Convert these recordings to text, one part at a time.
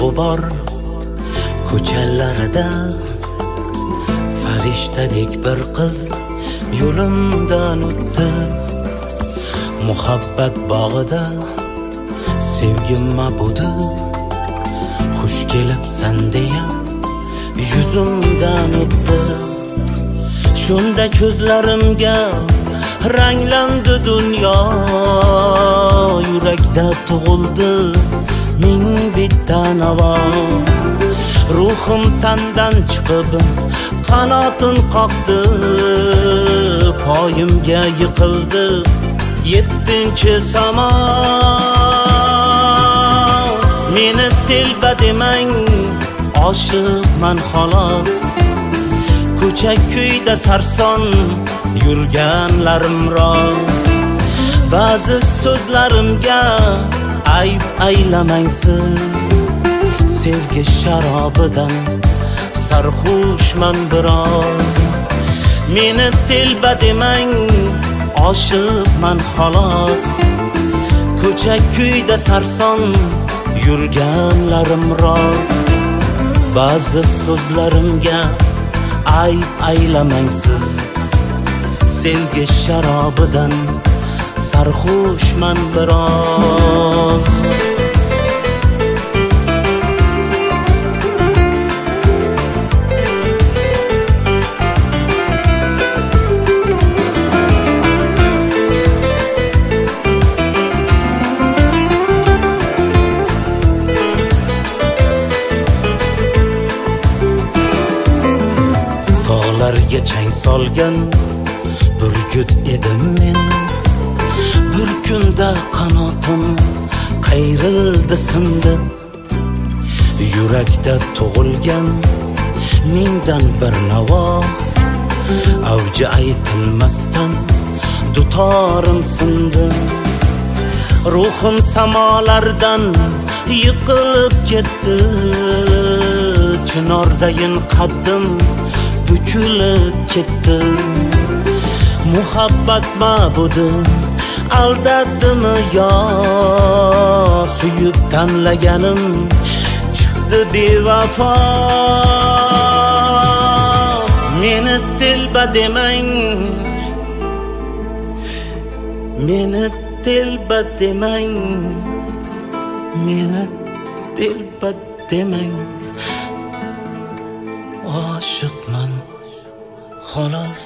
g'ubor ko'chalarida farishtadek bir qiz yo'limdan o'tdi. Muhabbat bog'ida sevgim mabudi, xush kelibsan deya yuzimdan o'tdi. Shunda ko'zlarimga ranglandi dunyo, yurakda tug'ildi ming bitta navo. Ruhim tandan chiqib qanotin qoqdi, poyimga yiqildi yettinchi samo. Meni telba demang, oshiqman xolos. Ko'cha kuyda sarson yurganlarim rost. Ba'zi so'zlarimga ayb aylamang siz. Sevgi sharobidan sarxushman biroz. Meni telba demang, oshiqman xolos. Ko'cha kuyda sarson yurganlarim rost. Ba'zi so'zlarimga ayb aylamang siz. Sevgi sharobidan sarxushman biroz. Tog'larga chang solgan burgut edim men. Bir kunda qanotim qayrildi sindi. Yurakda tug'ilgan mingdan bir navo, avji aytilmasdan dutorim sindi. Ruhim samolardan yiqilib ketdi, chinordayin qaddim bukilib ketdi. Muhabbat mabudi aldaddimi yo, suyib tanlaganim chiqdi bevafo. Meni telba demang, meni telba demang, meni telba demang. Oshiqman xolos.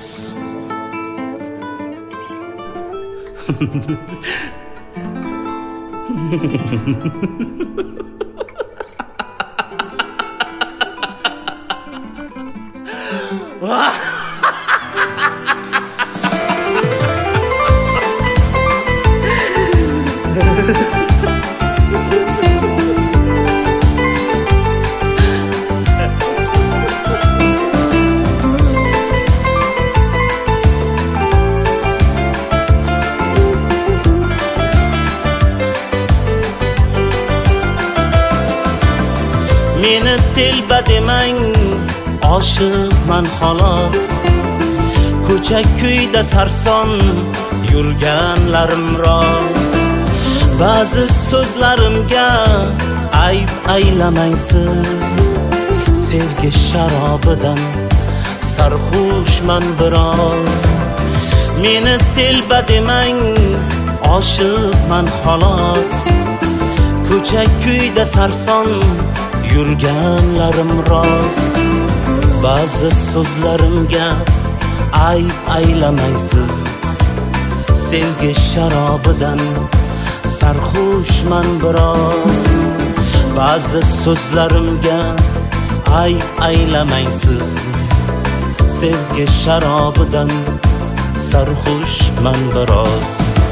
Meni telba demang, oshiqman xolos. Ko'cha kuyda sarson yurganlarim rost. Ba'zi so'zlarimga ayb aylamang siz. Sevgi sharobidan sarxushman biroz. Meni telba demang, oshiqman xolos. Ko'cha kuyda sarson yurganlarim rost. Ba'zi so'zlarimga ayb aylamang siz. Sevgi sharobidan sarxushman biroz. Ba'zi so'zlarimga ayb aylamang siz. Sevgi sharobidan sarxushman biroz.